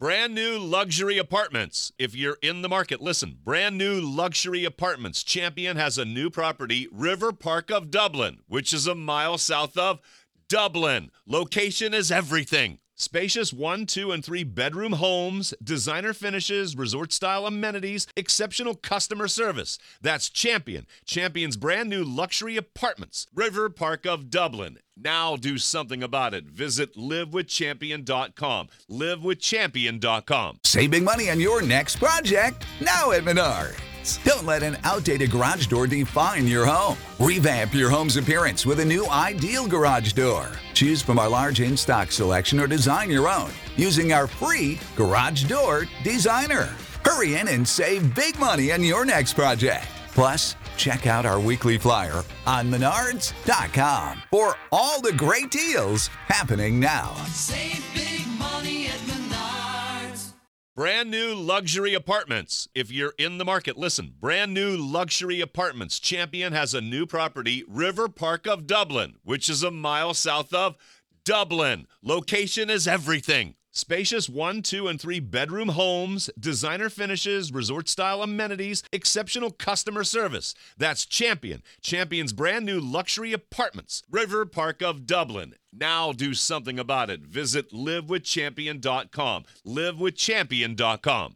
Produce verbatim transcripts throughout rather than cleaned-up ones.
Brand new luxury apartments. If you're in the market, listen. Brand new luxury apartments. Champion has a new property, River Park of Dublin, which is a mile south of Dublin. Location is everything. Spacious one, two, and three bedroom homes, designer finishes, resort-style amenities, exceptional customer service. That's Champion. Champion's brand new luxury apartments. River Park of Dublin. Now do something about it. Visit live with champion dot com. live with champion dot com. Save big money on your next project now at Menards. Don't let an outdated garage door define your home. Revamp your home's appearance with a new ideal garage door. Choose from our large in-stock selection or design your own using our free Garage Door Designer. Hurry in and save big money on your next project. Plus, check out our weekly flyer on menards dot com for all the great deals happening now. Save big money at Menards. Brand new luxury apartments. If you're in the market, listen. Brand new luxury apartments. Champion has a new property, River Park of Dublin, which is a mile south of Dublin. Location is everything. Spacious one, two, and three bedroom homes, designer finishes, resort-style amenities, exceptional customer service. That's Champion. Champion's brand new luxury apartments. River Park of Dublin. Now do something about it. Visit live with champion dot com. live with champion dot com.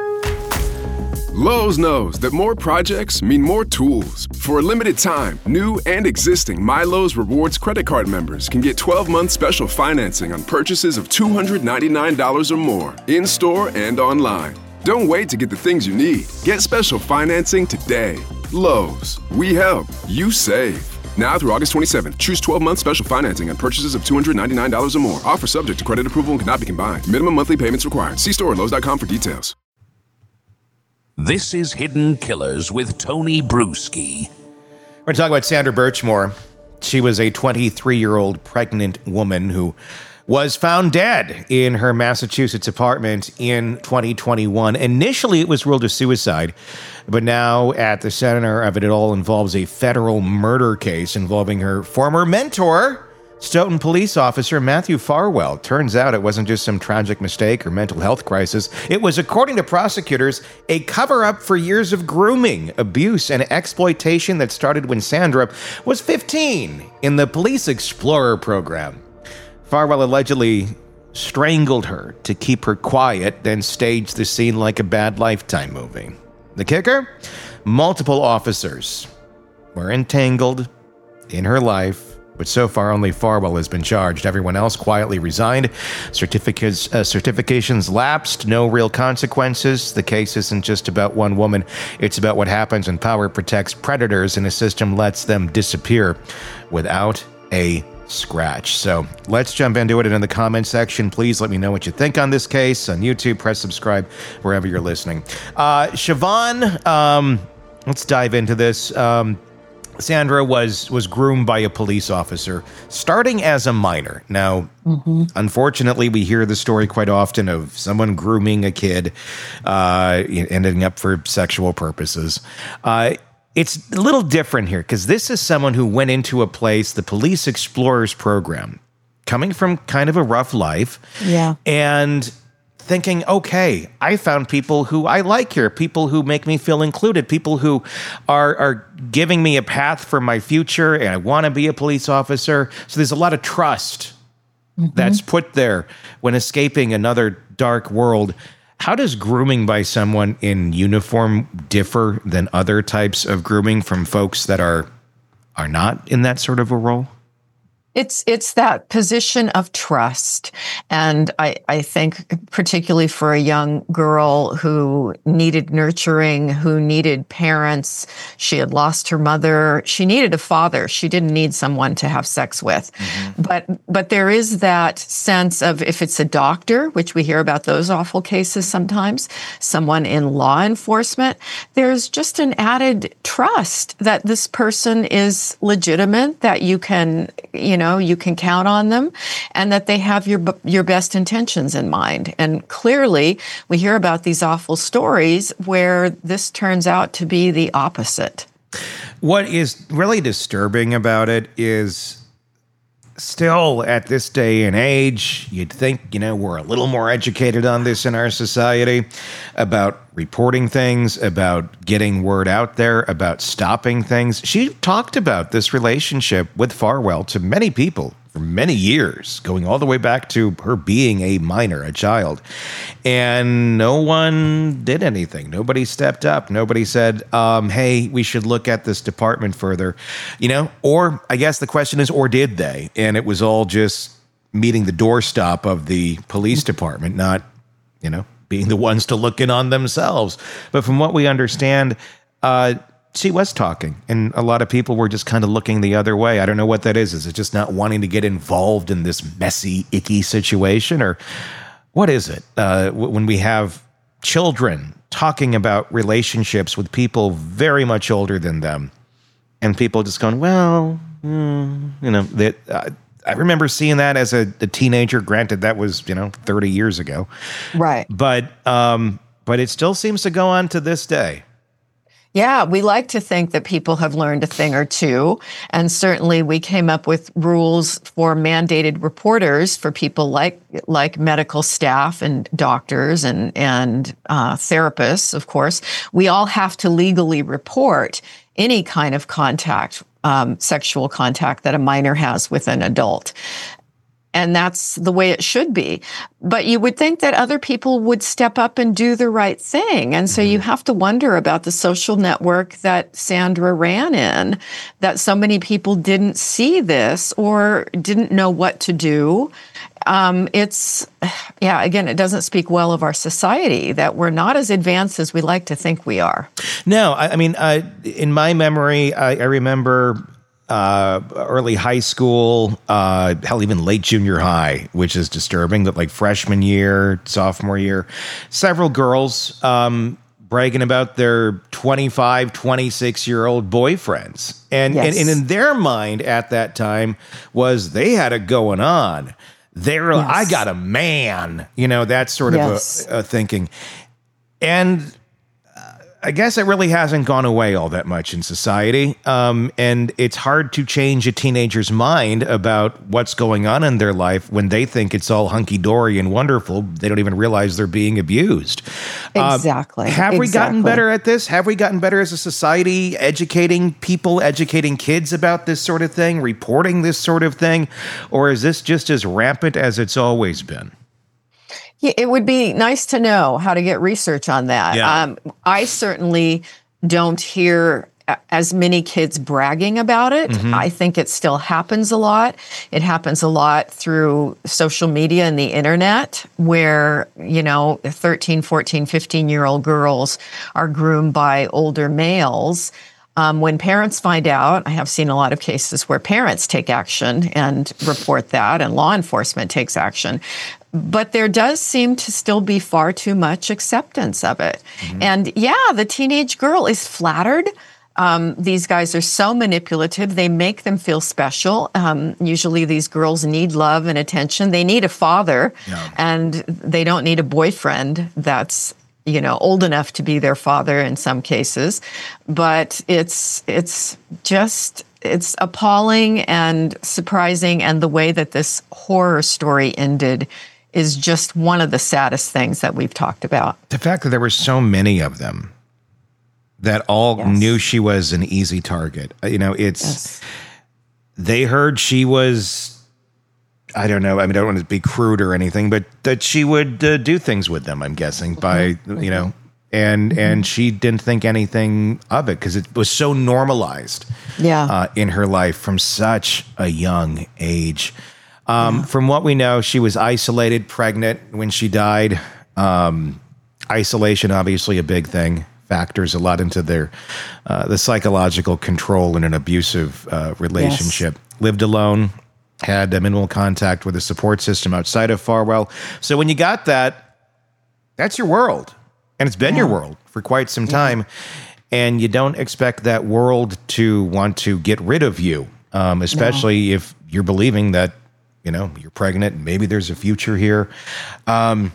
Lowe's knows that more projects mean more tools. For a limited time, new and existing MyLowe's Rewards credit card members can get twelve-month special financing on purchases of two hundred ninety-nine dollars or more, in-store and online. Don't wait to get the things you need. Get special financing today. Lowe's. We help. You save. Now through August twenty-seventh, choose twelve-month special financing on purchases of two hundred ninety-nine dollars or more. Offer subject to credit approval and cannot be combined. Minimum monthly payments required. See store at lowes dot com for details. This is Hidden Killers with Tony Bruschi. We're going to talk about Sandra Birchmore. She was a twenty-three-year-old pregnant woman who was found dead in her Massachusetts apartment in twenty twenty-one. Initially, it was ruled a suicide, but now at the center of it, it all involves a federal murder case involving her former mentor, Stoughton police officer Matthew Farwell. Turns out it wasn't just some tragic mistake or mental health crisis. It was, according to prosecutors, a cover-up for years of grooming, abuse, and exploitation that started when Sandra was fifteen in the Police Explorer program. Farwell allegedly strangled her to keep her quiet, then staged the scene like a bad Lifetime movie. The kicker? Multiple officers were entangled in her life, but so far only Farwell has been charged. Everyone else quietly resigned. Certificates, uh, certifications lapsed. No real consequences. The case isn't just about one woman. It's about what happens when power protects predators and a system lets them disappear without a scratch. So let's jump into it. And in the comment section, please let me know what you think on this case. On YouTube, press subscribe wherever you're listening. Uh, Siobhan, um, let's dive into this. Um, Sandra was was groomed by a police officer starting as a minor. Now, mm-hmm. unfortunately, we hear the story quite often of someone grooming a kid, uh, ending up for sexual purposes. Uh, it's a little different here because this is someone who went into a place, the Police Explorers program, coming from kind of a rough life. Yeah. And thinking, okay, I found people who I like here, people who make me feel included, people who are are giving me a path for my future, and I want to be a police officer. So there's a lot of trust mm-hmm. that's put there when escaping another dark world. How does grooming by someone in uniform differ than other types of grooming from folks that are are not in that sort of a role? It's it's that position of trust. And I, I think particularly for a young girl who needed nurturing, who needed parents, she had lost her mother, she needed a father. She didn't need someone to have sex with. Mm-hmm. But but there is that sense of, if it's a doctor, which we hear about those awful cases sometimes, someone in law enforcement, there's just an added trust that this person is legitimate, that you can, you know, you can count on them, and that they have your your best intentions in mind. And clearly, we hear about these awful stories where this turns out to be the opposite. What is really disturbing about it is still at this day and age, you'd think, you know, we're a little more educated on this in our society about reporting things, about getting word out there, about stopping things. She talked about this relationship with Farwell to many people for many years, going all the way back to her being a minor, a child. And no one did anything. Nobody stepped up. Nobody said, um, hey, we should look at this department further. You know, or I guess the question is, or did they? And it was all just meeting the doorstop of the police department, not, you know, being the ones to look in on themselves. But from what we understand, uh, she was talking, and a lot of people were just kind of looking the other way. I don't know what that is. Is it just not wanting to get involved in this messy, icky situation? Or what is it? Uh, when we have children talking about relationships with people very much older than them, and people just going, well, mm, you know, that uh, I remember seeing that as a, a teenager. Granted, that was, you know, thirty years ago. Right. But, um, but it still seems to go on to this day. Yeah, we like to think that people have learned a thing or two. And certainly we came up with rules for mandated reporters for people like like medical staff and doctors and, and uh, therapists, of course. We all have to legally report any kind of contact, um, sexual contact that a minor has with an adult. And that's the way it should be. But you would think that other people would step up and do the right thing. And so you have to wonder about the social network that Sandra ran in, that so many people didn't see this or didn't know what to do. Um, it's, yeah, again, it doesn't speak well of our society that we're not as advanced as we like to think we are. No, I, I mean, uh, in my memory, I, I remember Uh, early high school, uh, hell, even late junior high, which is disturbing, that like freshman year, sophomore year, several girls um, bragging about their twenty-five, twenty-six year old boyfriends. And, Yes. and, and in their mind at that time was they had it going on. They're, Yes. I got a man, you know, that sort Yes. of a, a thinking. And I guess it really hasn't gone away all that much in society. Um, and it's hard to change a teenager's mind about what's going on in their life when they think it's all hunky-dory and wonderful. They don't even realize they're being abused. Um, Exactly. have we gotten Exactly. better at this? Have we gotten better as a society, educating people, educating kids about this sort of thing, reporting this sort of thing? Or is this just as rampant as it's always been? Yeah, it would be nice to know how to get research on that. Yeah. Um, I certainly don't hear a- as many kids bragging about it. Mm-hmm. I think it still happens a lot. It happens a lot through social media and the internet where, you know, thirteen, fourteen, fifteen-year-old girls are groomed by older males. Um, when parents find out, I have seen a lot of cases where parents take action and report that, and law enforcement takes action. But there does seem to still be far too much acceptance of it. Mm-hmm. And yeah, the teenage girl is flattered. Um, these guys are so manipulative. They make them feel special. Um, usually these girls need love and attention. They need a father, Yeah. and they don't need a boyfriend that's, you know, old enough to be their father in some cases. But it's it's just, it's appalling and surprising. And the way that this horror story ended is just one of the saddest things that we've talked about. The fact that there were so many of them that all Yes. knew she was an easy target. You know, it's, Yes. they heard she was, I don't know, I mean, I don't want to be crude or anything, but that she would uh, do things with them, I'm guessing, by, you know, and Mm-hmm. and she didn't think anything of it because it was so normalized Yeah. uh, in her life from such a young age. Um, From what we know, she was isolated, pregnant when she died. Um, isolation, obviously, a big thing. Factors a lot into their uh, the psychological control in an abusive uh, relationship. Lived alone, had uh, minimal contact with a support system outside of Farwell. So when you got that, that's your world, and it's been your world for quite some time. And you don't expect that world to want to get rid of you, um, especially if you're believing that, you know, you're pregnant and maybe there's a future here. Um,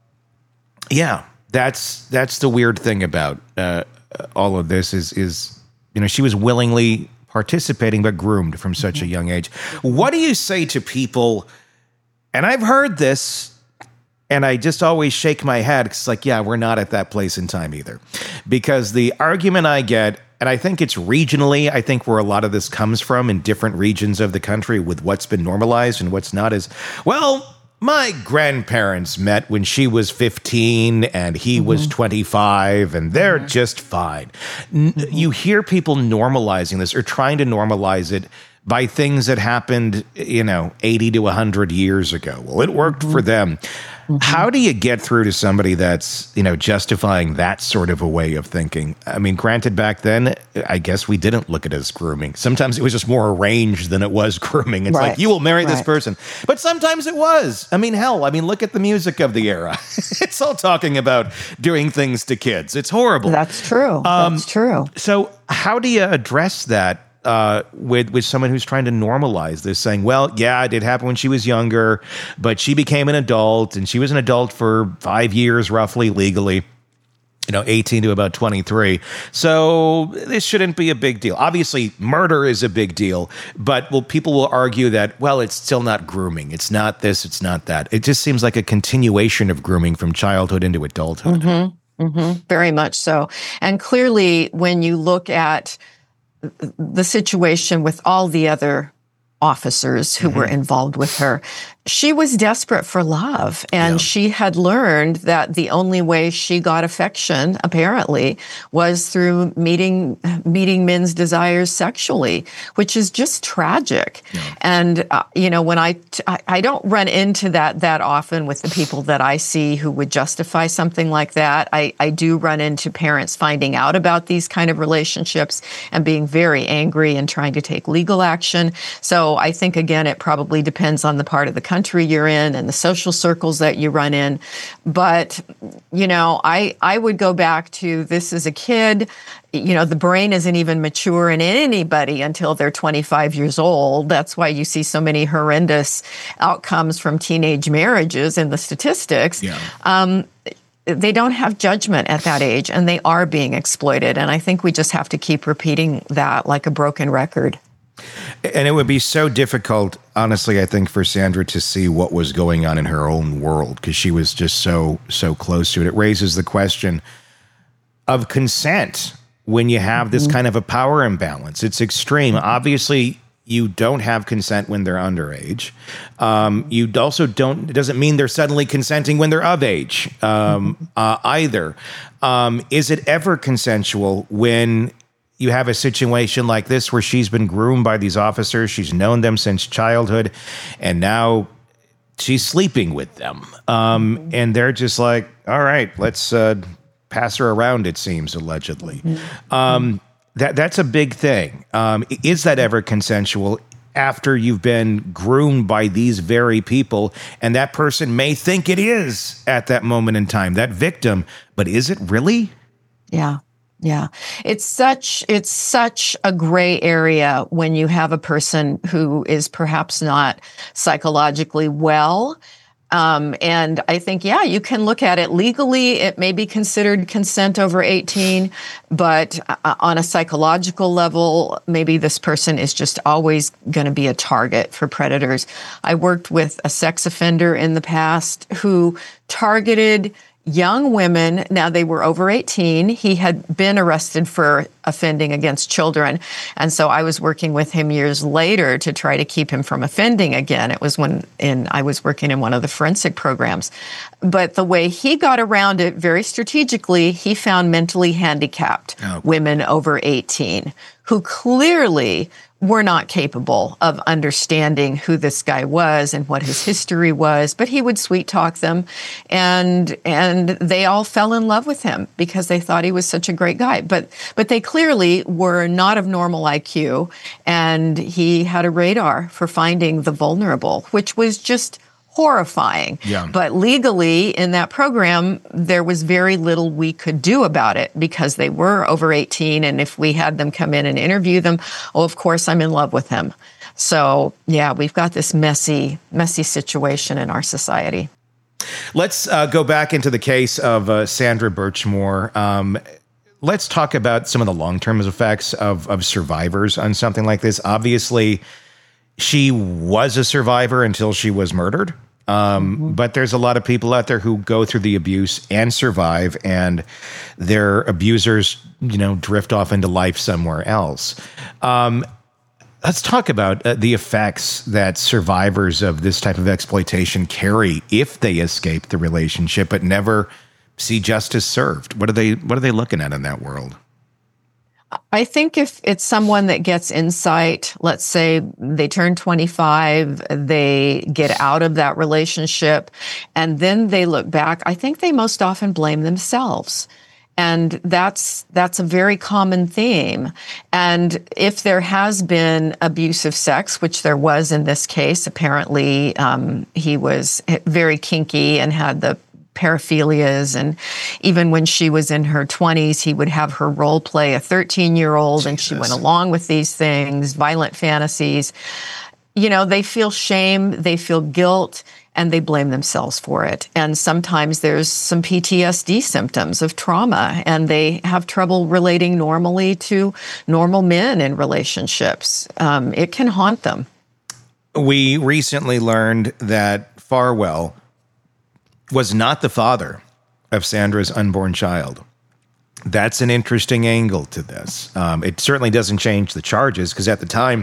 yeah, that's that's the weird thing about uh, all of this is is you know, she was willingly participating, but groomed from such a young age. What do you say to people? And I've heard this, and I just always shake my head. It's like, yeah, we're not at that place in time either. Because the argument I get, and I think it's regionally, I think where a lot of this comes from in different regions of the country with what's been normalized and what's not, is, well, my grandparents met when she was fifteen and he mm-hmm. was twenty-five, and they're mm-hmm. just fine. N- mm-hmm. You hear people normalizing this or trying to normalize it by things that happened, you know, eighty to one hundred years ago. Well, it worked mm-hmm. for them. Mm-hmm. How do you get through to somebody that's, you know, justifying that sort of a way of thinking? I mean, granted, back then, I guess we didn't look at it as grooming. Sometimes it was just more arranged than it was grooming. It's right. like, you will marry right. this person. But sometimes it was. I mean, hell, I mean, look at the music of the era. It's all talking about doing things to kids. It's horrible. That's true. Um, That's true. So how do you address that? Uh, with with someone who's trying to normalize this, saying, well, yeah, it did happen when she was younger, but she became an adult, and she was an adult for five years, roughly, legally, you know, eighteen to about twenty-three. So this shouldn't be a big deal. Obviously, murder is a big deal, but well, people will argue that, well, it's still not grooming. It's not this, it's not that. It just seems like a continuation of grooming from childhood into adulthood. Mm-hmm. Mm-hmm. Very much so. And clearly, when you look at the situation with all the other officers who mm-hmm. were involved with her, she was desperate for love. And yeah. she had learned that the only way she got affection, apparently, was through meeting meeting men's desires sexually, which is just tragic. Yeah. And, uh, you know, when I, t- I, I don't run into that that often with the people that I see who would justify something like that. I, I do run into parents finding out about these kind of relationships and being very angry and trying to take legal action. So I think, again, it probably depends on the part of the country you're in and the social circles that you run in. But, you know, I, I would go back to this as a kid. You know, the brain isn't even mature in anybody until they're twenty-five years old. That's why you see so many horrendous outcomes from teenage marriages in the statistics. Yeah. Um, they don't have judgment at that age, and they are being exploited. And I think we just have to keep repeating that like a broken record. And it would be so difficult, honestly, I think, for Sandra to see what was going on in her own world because she was just so, so close to it. It raises the question of consent when you have this mm-hmm. kind of a power imbalance. It's extreme. Mm-hmm. Obviously, you don't have consent when they're underage. Um, you also don't, it doesn't mean they're suddenly consenting when they're of age um, mm-hmm. uh, either. Um, is it ever consensual when you have a situation like this where she's been groomed by these officers, she's known them since childhood, and now she's sleeping with them. Um, and they're just like, all right, let's uh, pass her around, it seems, allegedly. Mm-hmm. Um, that that's a big thing. Um, is that ever consensual after you've been groomed by these very people? And that person may think it is at that moment in time, that victim, but is it really? Yeah. Yeah, it's such it's such a gray area when you have a person who is perhaps not psychologically well. Um, and I think, yeah, you can look at it legally. It may be considered consent over eighteen, but uh, on a psychological level, maybe this person is just always going to be a target for predators. I worked with a sex offender in the past who targeted young women. Now, they were over eighteen. He had been arrested for offending against children. And so I was working with him years later to try to keep him from offending again. It was when in, I was working in one of the forensic programs. But the way he got around it very strategically, he found mentally handicapped oh. women over eighteen who clearly were not capable of understanding who this guy was and what his history was, but he would sweet talk them, and and they all fell in love with him because they thought he was such a great guy. But but they clearly were not of normal I Q, and he had a radar for finding the vulnerable, which was just horrifying. Yeah. But legally in that program, there was very little we could do about it because they were over eighteen. And if we had them come in and interview them, oh, of course, I'm in love with him. So, yeah, we've got this messy, messy situation in our society. Let's uh, go back into the case of uh, Sandra Birchmore. Um, let's talk about some of the long-term effects of, of survivors on something like this. Obviously, she was a survivor until she was murdered. Um, mm-hmm. But there's a lot of people out there who go through the abuse and survive, and their abusers, you know, drift off into life somewhere else. Um, let's talk about uh, the effects that survivors of this type of exploitation carry if they escape the relationship but never see justice served. What are they, what are they looking at in that world? I think if it's someone that gets insight, let's say they turn twenty-five, they get out of that relationship, and then they look back, I think they most often blame themselves. And that's that's a very common theme. And if there has been abusive sex, which there was in this case, apparently um, he was very kinky and had the paraphilias, and even when she was in her twenties, he would have her role play a thirteen-year-old, and she went along with these things, violent fantasies. You know, they feel shame, they feel guilt, and they blame themselves for it. And sometimes there's some P T S D symptoms of trauma, and they have trouble relating normally to normal men in relationships. Um, it can haunt them. We recently learned that Farwell was not the father of Sandra's unborn child. That's an interesting angle to this. Um, it certainly doesn't change the charges, because at the time,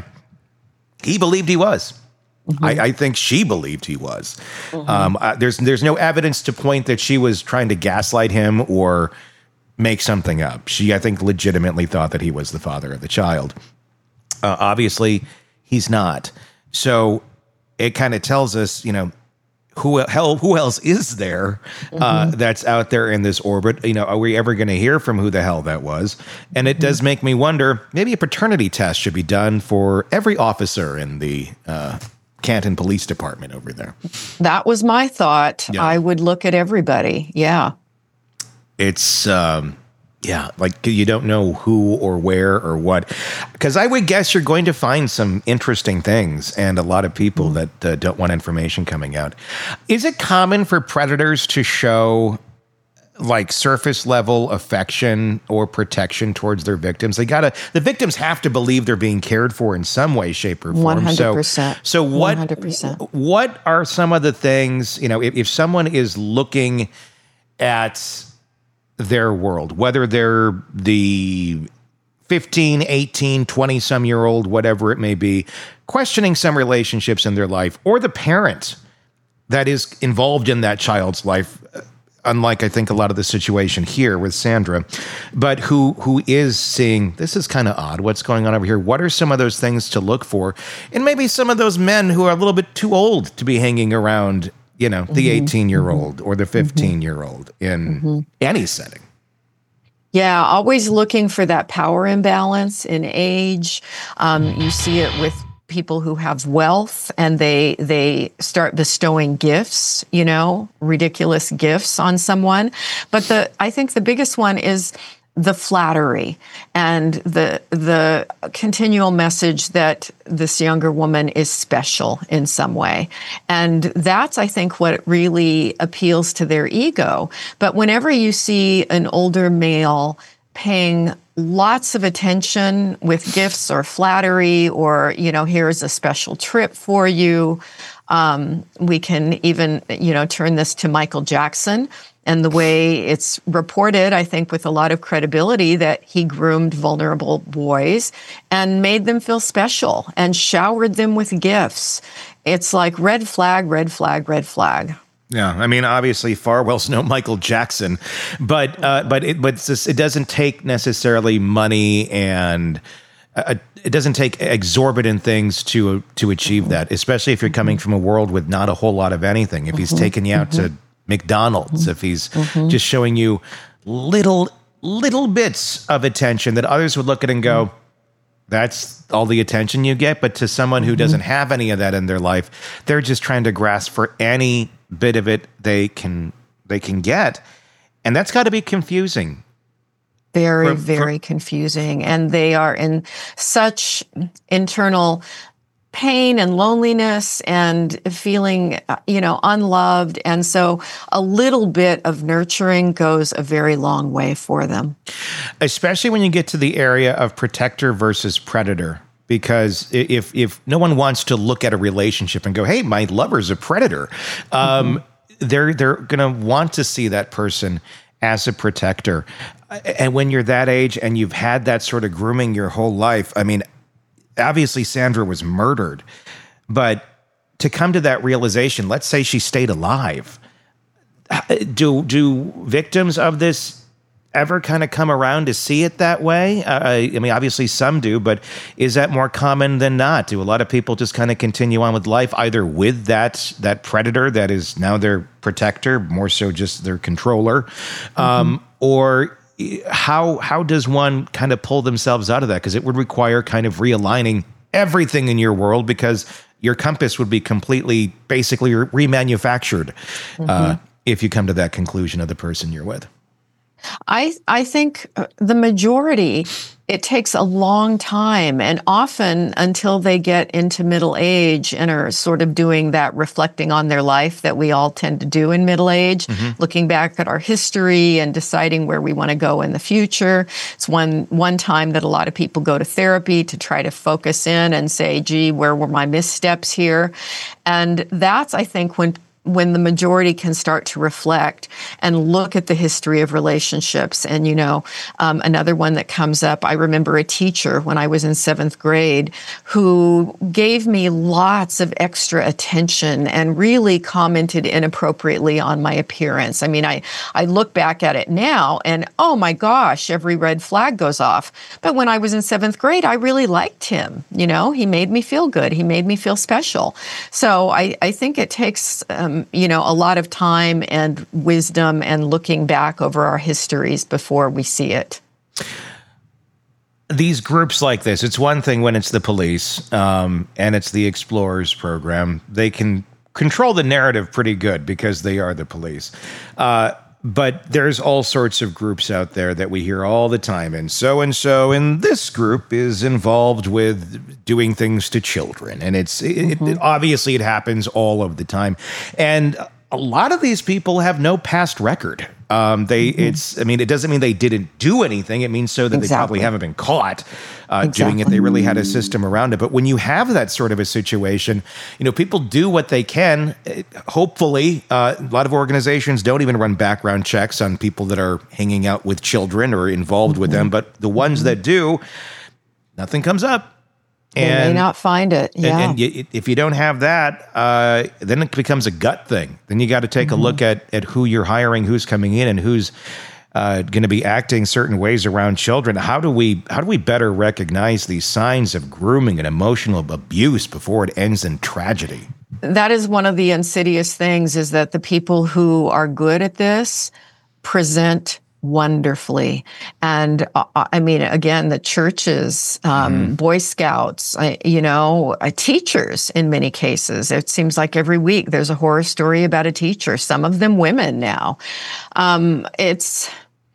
he believed he was. Mm-hmm. I, I think she believed he was. Mm-hmm. Um, uh, there's there's no evidence to point that she was trying to gaslight him or make something up. She, I think, legitimately thought that he was the father of the child. Uh, obviously, he's not. So it kind of tells us, you know, Who hell? Who else is there uh, mm-hmm. that's out there in this orbit? You know, are we ever going to hear from who the hell that was? And it mm-hmm. does make me wonder. Maybe a paternity test should be done for every officer in the uh, Canton Police Department over there. That was my thought. Yeah. I would look at everybody. Yeah, it's. Um, Yeah, like you don't know who or where or what, because I would guess you're going to find some interesting things and a lot of people that uh, don't want information coming out. Is it common for predators to show like surface level affection or protection towards their victims? They gotta, the victims have to believe they're being cared for in some way, shape, or form. one hundred percent. So, so what, one hundred percent. What are some of the things, you know, if, if someone is looking at their world, whether they're the fifteen, eighteen, twenty some year old, whatever it may be, questioning some relationships in their life, or the parent that is involved in that child's life, unlike I think a lot of the situation here with Sandra, but who who is seeing, this is kind of odd, what's going on over here? What are some of those things to look for? And maybe some of those men who are a little bit too old to be hanging around, you know, the eighteen-year-old mm-hmm. or the fifteen-year-old in mm-hmm. any setting. Yeah, always looking for that power imbalance in age. Um, you see it with people who have wealth, and they they start bestowing gifts, you know, ridiculous gifts on someone. But the I think the biggest one is the flattery and the the continual message that this younger woman is special in some way. And that's, I think, what really appeals to their ego. But whenever you see an older male paying lots of attention with gifts or flattery, or, you know, here's a special trip for you, um, we can even, you know, turn this to Michael Jackson. And the way it's reported, I think, with a lot of credibility, that he groomed vulnerable boys and made them feel special and showered them with gifts. It's like red flag, red flag, red flag. Yeah, I mean, obviously, Farwell's no Michael Jackson, but uh, but it but it's just, it doesn't take necessarily money, and uh, it doesn't take exorbitant things to to achieve that. Especially if you're coming from a world with not a whole lot of anything. If he's mm-hmm. taking you out mm-hmm. to McDonald's, mm-hmm. if he's mm-hmm. just showing you little little bits of attention that others would look at and go, that's all the attention you get. But to someone who doesn't have any of that in their life, they're just trying to grasp for any bit of it they can they can get. And that's got to be confusing. Very, for, very for, confusing. And they are in such internal pain and loneliness and feeling, uh, you know, unloved. And so a little bit of nurturing goes a very long way for them. Especially when you get to the area of protector versus predator. Because if if no one wants to look at a relationship and go, hey, my lover's a predator, um, mm-hmm. they're they're going to want to see that person as a protector. And when you're that age and you've had that sort of grooming your whole life, I mean, obviously Sandra was murdered, but to come to that realization, let's say she stayed alive. Do do victims of this ever kind of come around to see it that way? Uh, I mean, obviously some do, but is that more common than not? Do a lot of people just kind of continue on with life, either with that that predator that is now their protector, more so just their controller, mm-hmm. um, or how how does one kind of pull themselves out of that? Because it would require kind of realigning everything in your world, because your compass would be completely, basically remanufactured mm-hmm. uh, if you come to that conclusion of the person you're with. I I think the majority, it takes a long time, and often until they get into middle age and are sort of doing that reflecting on their life that we all tend to do in middle age, mm-hmm. looking back at our history and deciding where we want to go in the future. It's one one time that a lot of people go to therapy to try to focus in and say, gee, where were my missteps here? And that's, I think, when when the majority can start to reflect and look at the history of relationships. And, you know, um, another one that comes up, I remember a teacher when I was in seventh grade who gave me lots of extra attention and really commented inappropriately on my appearance. I mean, I, I look back at it now and, oh my gosh, every red flag goes off. But when I was in seventh grade, I really liked him. You know, he made me feel good. He made me feel special. So I, I think it takes, um, you know, a lot of time and wisdom and looking back over our histories before we see it. These groups like this, it's one thing when it's the police um, and it's the Explorers program. They can control the narrative pretty good because they are the police. Uh, but there's all sorts of groups out there that we hear all the time. And so-and-so in this group is involved with doing things to children. And it's it, mm-hmm. it, obviously it happens all of the time. And a lot of these people have no past record. Um, they, mm-hmm. it's, I mean, it doesn't mean they didn't do anything. It means so that exactly. they probably haven't been caught uh, exactly. doing it. They really had a system around it. But when you have that sort of a situation, you know, people do what they can. Hopefully, uh, a lot of organizations don't even run background checks on people that are hanging out with children or involved mm-hmm. with them. But the ones mm-hmm. that do, nothing comes up. They and, may not find it. Yeah. And, and you, if you don't have that, uh, then it becomes a gut thing. Then you got to take mm-hmm. a look at at who you're hiring, who's coming in, and who's uh, going to be acting certain ways around children. How do we how do we better recognize these signs of grooming and emotional abuse before it ends in tragedy? That is one of the insidious things, is that the people who are good at this present wonderfully. And uh, I mean, again, the churches, um, mm. Boy Scouts, uh, you know, uh, teachers in many cases. It seems like every week there's a horror story about a teacher, some of them women now. Um, it's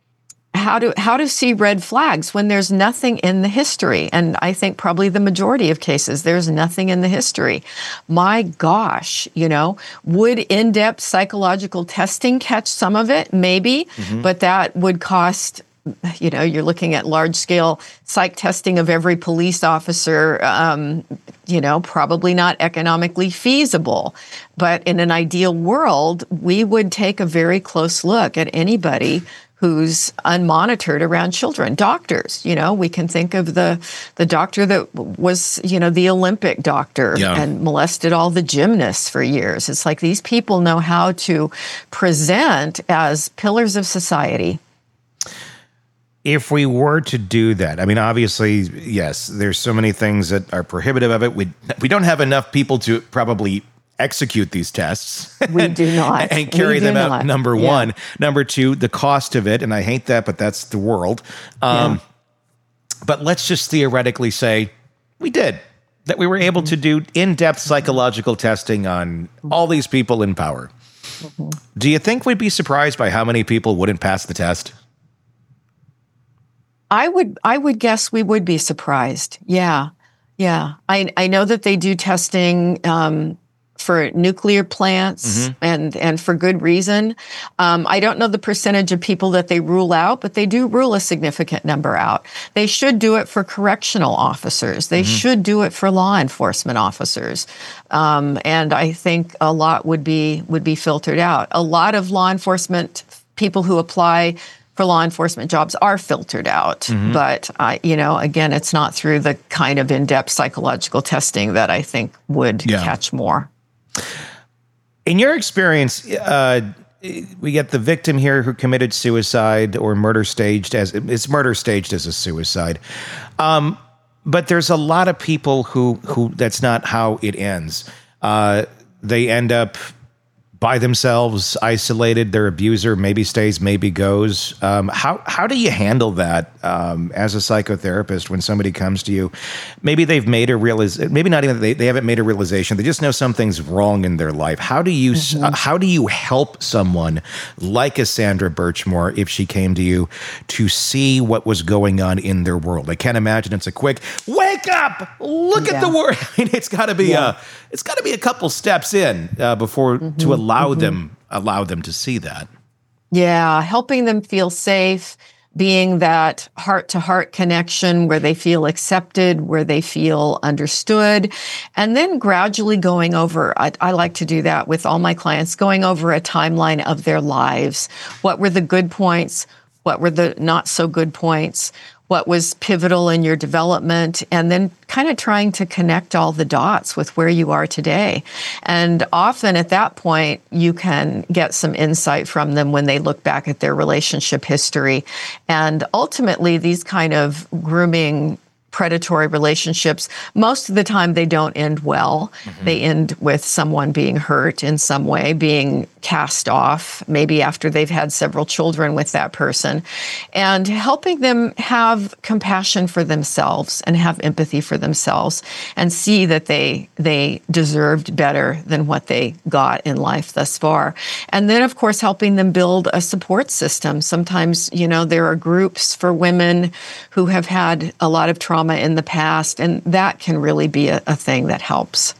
how to how to see red flags when there's nothing in the history. And I think probably the majority of cases, there's nothing in the history. My gosh, you know, would in-depth psychological testing catch some of it? Maybe, mm-hmm. but that would cost, you know, you're looking at large-scale psych testing of every police officer, um, you know, probably not economically feasible. But in an ideal world, we would take a very close look at anybody who's unmonitored around children. Doctors, you know, we can think of the the doctor that was, you know, the Olympic doctor yeah. and molested all the gymnasts for years. It's like these people know how to present as pillars of society. If we were to do that, I mean, obviously, yes, there's so many things that are prohibitive of it. We we don't have enough people to probably execute these tests. We do not. And carry them out, not. number yeah. one. Number two, the cost of it, and I hate that, but that's the world. Um, yeah. But let's just theoretically say we did, that we were able mm-hmm. to do in-depth psychological testing on all these people in power. Mm-hmm. Do you think we'd be surprised by how many people wouldn't pass the test? I would, I would guess we would be surprised. Yeah. Yeah, I I know that they do testing um, for nuclear plants Mm-hmm. and and for good reason. Um, I don't know the percentage of people that they rule out, but they do rule a significant number out. They should do it for correctional officers. They Mm-hmm. should do it for law enforcement officers. Um, and I think a lot would be would be filtered out. A lot of law enforcement people who apply for law enforcement jobs are filtered out. Mm-hmm. But, I, you know, again, it's not through the kind of in-depth psychological testing that I think would Yeah. catch more. In your experience, uh, we get the victim here who committed suicide or murder staged as it's murder staged as a suicide. Um, but there's a lot of people who who that's not how it ends. Uh, they end up by themselves, isolated. Their abuser maybe stays, maybe goes. Um, how how do you handle that um, as a psychotherapist when somebody comes to you? Maybe they've made a realization. Maybe not even they, they haven't made a realization. They just know something's wrong in their life. How do you mm-hmm. uh, how do you help someone like a Sandra Birchmore if she came to you to see what was going on in their world? I can't imagine it's a quick wake up, look Yeah. at the world. I mean, it's got to be Yeah. a it's got to be a couple steps in uh, before Mm-hmm. to allow. Allow them, allow them to see that. Yeah, helping them feel safe, being that heart-to-heart connection where they feel accepted, where they feel understood, and then gradually going over, I, I like to do that with all my clients, going over a timeline of their lives. What were the good points? What were the not so good points? What was pivotal in your development, and then kind of trying to connect all the dots with where you are today. And often at that point, you can get some insight from them when they look back at their relationship history. And ultimately, these kind of grooming predatory relationships, most of the time they don't end well. Mm-hmm. They end with someone being hurt in some way, being cast off, maybe after they've had several children with that person, and helping them have compassion for themselves and have empathy for themselves and see that they they deserved better than what they got in life thus far. And then, of course, helping them build a support system. Sometimes, you know, there are groups for women who have had a lot of trauma in the past, and that can really be a, a thing that helps.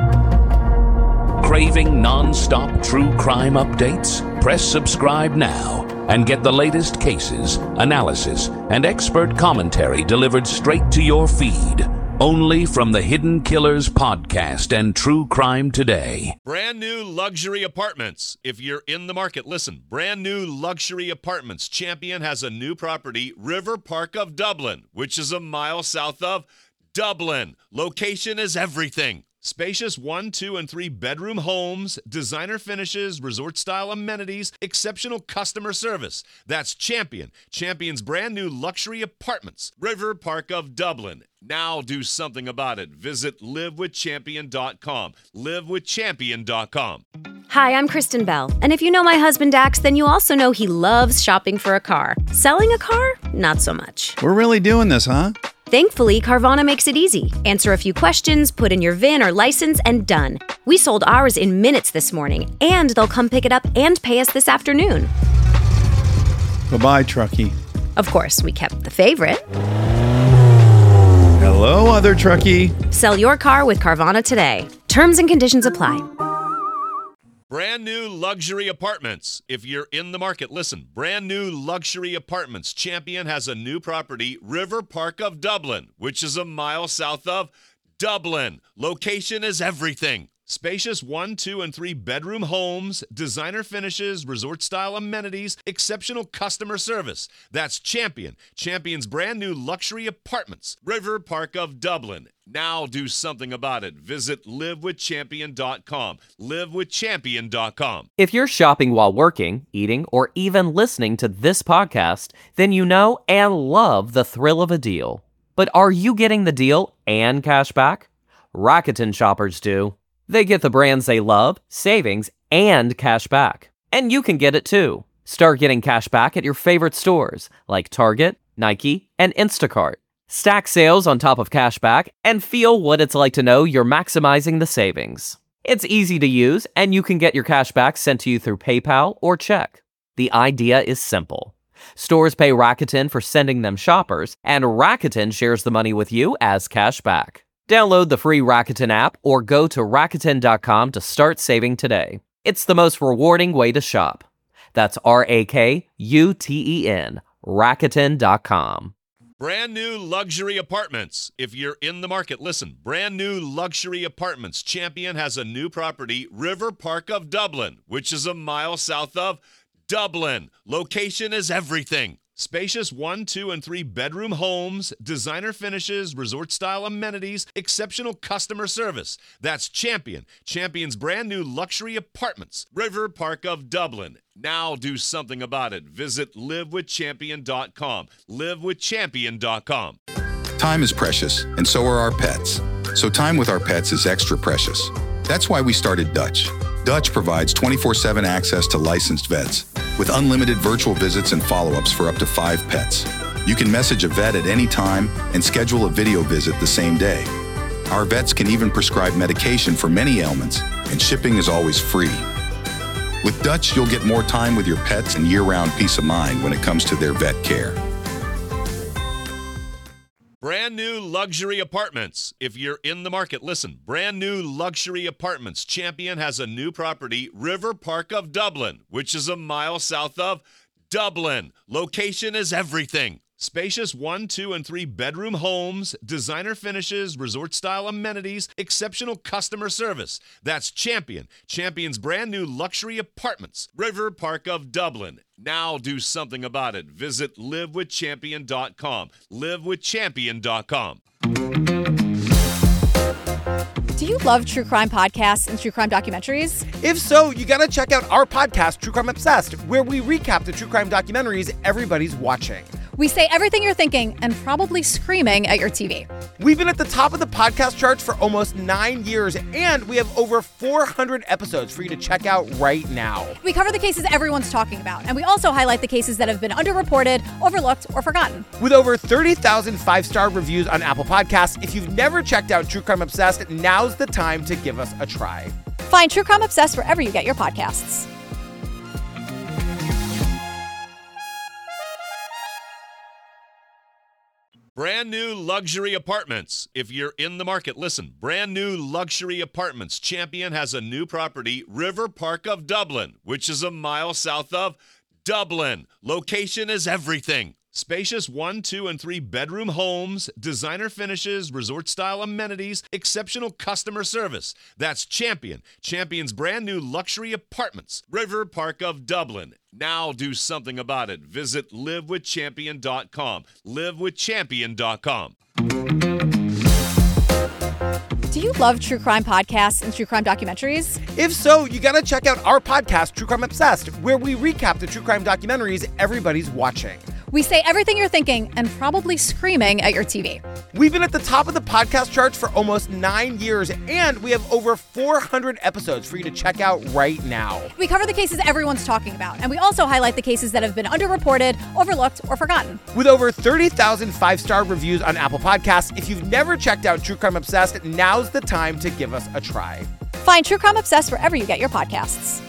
Craving non-stop true crime updates? Press subscribe now and get the latest cases, analysis, and expert commentary delivered straight to your feed. Only from the Hidden Killers podcast and True Crime Today. Brand new luxury apartments. If you're in the market, listen. Brand new luxury apartments. Champion has a new property, River Park of Dublin, which is a mile south of Dublin. Location is everything. Spacious one, two, and three bedroom homes, designer finishes, resort-style amenities, exceptional customer service. That's Champion. Champion's brand new luxury apartments. River Park of Dublin. Now do something about it. Visit live with champion dot com. live with champion dot com. Hi, I'm Kristen Bell. And if you know my husband Dax, then you also know he loves shopping for a car. Selling a car? Not so much. We're really doing this, huh? Thankfully, Carvana makes it easy. Answer a few questions, put in your V I N or license, and done. We sold ours in minutes this morning, and they'll come pick it up and pay us this afternoon. Bye-bye, Truckee. Of course, we kept the favorite. Hello, other Truckee. Sell your car with Carvana today. Terms and conditions apply. Brand new luxury apartments. If you're in the market, listen. Brand new luxury apartments. Champion has a new property, River Park of Dublin, which is a mile south of Dublin. Location is everything. Spacious one, two, and three bedroom homes, designer finishes, resort-style amenities, exceptional customer service. That's Champion. Champion's brand new luxury apartments. River Park of Dublin. Now do something about it. Visit live with champion dot com. live with champion dot com. If you're shopping while working, eating, or even listening to this podcast, then you know and love the thrill of a deal. But are you getting the deal and cash back? Rakuten shoppers do. They get the brands they love, savings, and cash back. And you can get it too. Start getting cash back at your favorite stores like Target, Nike, and Instacart. Stack sales on top of cash back and feel what it's like to know you're maximizing the savings. It's easy to use, and you can get your cash back sent to you through PayPal or check. The idea is simple. Stores pay Rakuten for sending them shoppers, and Rakuten shares the money with you as cash back. Download the free Rakuten app or go to Rakuten dot com to start saving today. It's the most rewarding way to shop. That's R A K U T E N, Rakuten dot com. Brand new luxury apartments. If you're in the market, listen. Brand new luxury apartments. Champion has a new property, River Park of Dublin, which is a mile south of Dublin. Location is everything. Spacious one, two, and three bedroom homes, designer finishes, resort-style amenities, exceptional customer service. That's Champion. Champion's brand new luxury apartments, River Park of Dublin. Now do something about it. Visit live with champion dot com. live with champion dot com. Time is precious, and so are our pets. So time with our pets is extra precious. That's why we started Dutch. Dutch provides twenty-four seven access to licensed vets with unlimited virtual visits and follow-ups for up to five pets. You can message a vet at any time and schedule a video visit the same day. Our vets can even prescribe medication for many ailments, and shipping is always free. With Dutch, you'll get more time with your pets and year-round peace of mind when it comes to their vet care. Brand new luxury apartments. If you're in the market, listen. Brand new luxury apartments. Champion has a new property, River Park of Dublin, which is a mile south of Dublin. Location is everything. Spacious one, two, and three bedroom homes, designer finishes, resort-style amenities, exceptional customer service. That's Champion. Champion's brand new luxury apartments, River Park of Dublin. Now do something about it. Visit live with champion dot com. live with champion dot com. Do you love true crime podcasts and true crime documentaries? If so, you gotta check out our podcast, True Crime Obsessed, where we recap the true crime documentaries everybody's watching. We say everything you're thinking and probably screaming at your T V. We've been at the top of the podcast charts for almost nine years, and we have over four hundred episodes for you to check out right now. We cover the cases everyone's talking about, and we also highlight the cases that have been underreported, overlooked, or forgotten. With over thirty thousand five-star reviews on Apple Podcasts, if you've never checked out True Crime Obsessed, now's the time to give us a try. Find True Crime Obsessed wherever you get your podcasts. Brand new luxury apartments. If you're in the market, listen. Brand new luxury apartments. Champion has a new property, River Park of Dublin, which is a mile south of Dublin. Location is everything. Spacious one, two, and three bedroom homes, designer finishes, resort-style amenities, exceptional customer service. That's Champion. Champion's brand new luxury apartments, River Park of Dublin. Now do something about it. Visit live with champion dot com. live with champion dot com. Do you love true crime podcasts and true crime documentaries? If so, you gotta check out our podcast, True Crime Obsessed, where we recap the true crime documentaries everybody's watching. We say everything you're thinking and probably screaming at your T V. We've been at the top of the podcast charts for almost nine years, and we have over four hundred episodes for you to check out right now. We cover the cases everyone's talking about, and we also highlight the cases that have been underreported, overlooked, or forgotten. With over thirty thousand five-star reviews on Apple Podcasts, if you've never checked out True Crime Obsessed, now's the time to give us a try. Find True Crime Obsessed wherever you get your podcasts.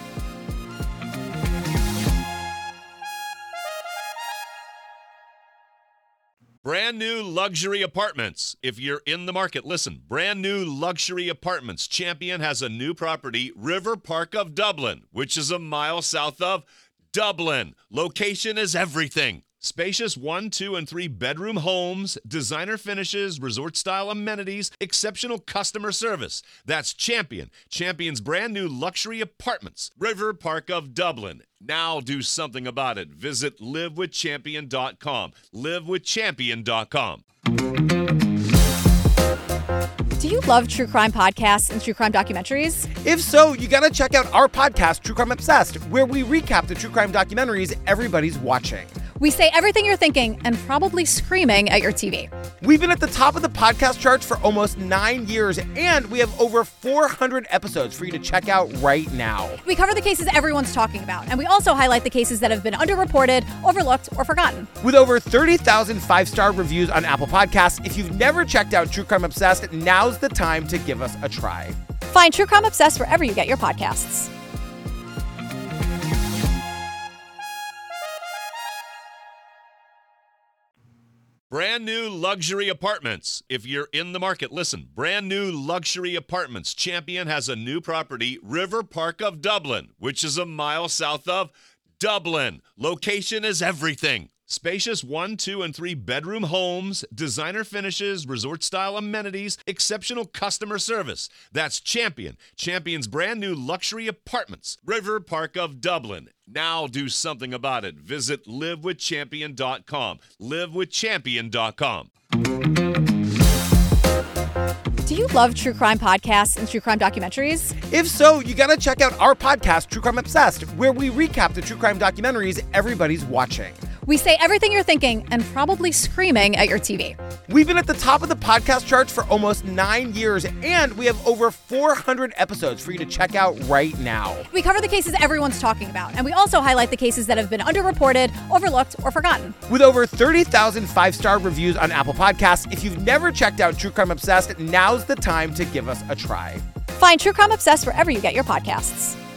Brand new luxury apartments. If you're in the market, listen. Brand new luxury apartments. Champion has a new property, River Park of Dublin, which is a mile south of Dublin. Location is everything. Spacious one, two, and three bedroom homes, designer finishes, resort-style amenities, exceptional customer service. That's Champion. Champion's brand new luxury apartments, River Park of Dublin. Now do something about it. Visit live with champion dot com. live with champion dot com. Do you love true crime podcasts and true crime documentaries? If so, you gotta check out our podcast, True Crime Obsessed, where we recap the true crime documentaries everybody's watching. We say everything you're thinking and probably screaming at your T V. We've been at the top of the podcast charts for almost nine years, and we have over four hundred episodes for you to check out right now. We cover the cases everyone's talking about, and we also highlight the cases that have been underreported, overlooked, or forgotten. With over thirty thousand five-star reviews on Apple Podcasts, if you've never checked out True Crime Obsessed, now's the time to give us a try. Find True Crime Obsessed wherever you get your podcasts. Brand new luxury apartments. If you're in the market, listen. Brand new luxury apartments. Champion has a new property, River Park of Dublin, which is a mile south of Dublin. Location is everything. Spacious one, two, and three bedroom homes, designer finishes, resort-style amenities, exceptional customer service. That's Champion. Champion's brand new luxury apartments, River Park of Dublin. Now do something about it. Visit live with champion dot com. live with champion dot com. Do you love true crime podcasts and true crime documentaries? If so, you gotta check out our podcast, True Crime Obsessed, where we recap the true crime documentaries everybody's watching. We say everything you're thinking and probably screaming at your T V. We've been at the top of the podcast charts for almost nine years, and we have over four hundred episodes for you to check out right now. We cover the cases everyone's talking about, and we also highlight the cases that have been underreported, overlooked, or forgotten. With over thirty thousand five-star reviews on Apple Podcasts, if you've never checked out True Crime Obsessed, now's the time to give us a try. Find True Crime Obsessed wherever you get your podcasts.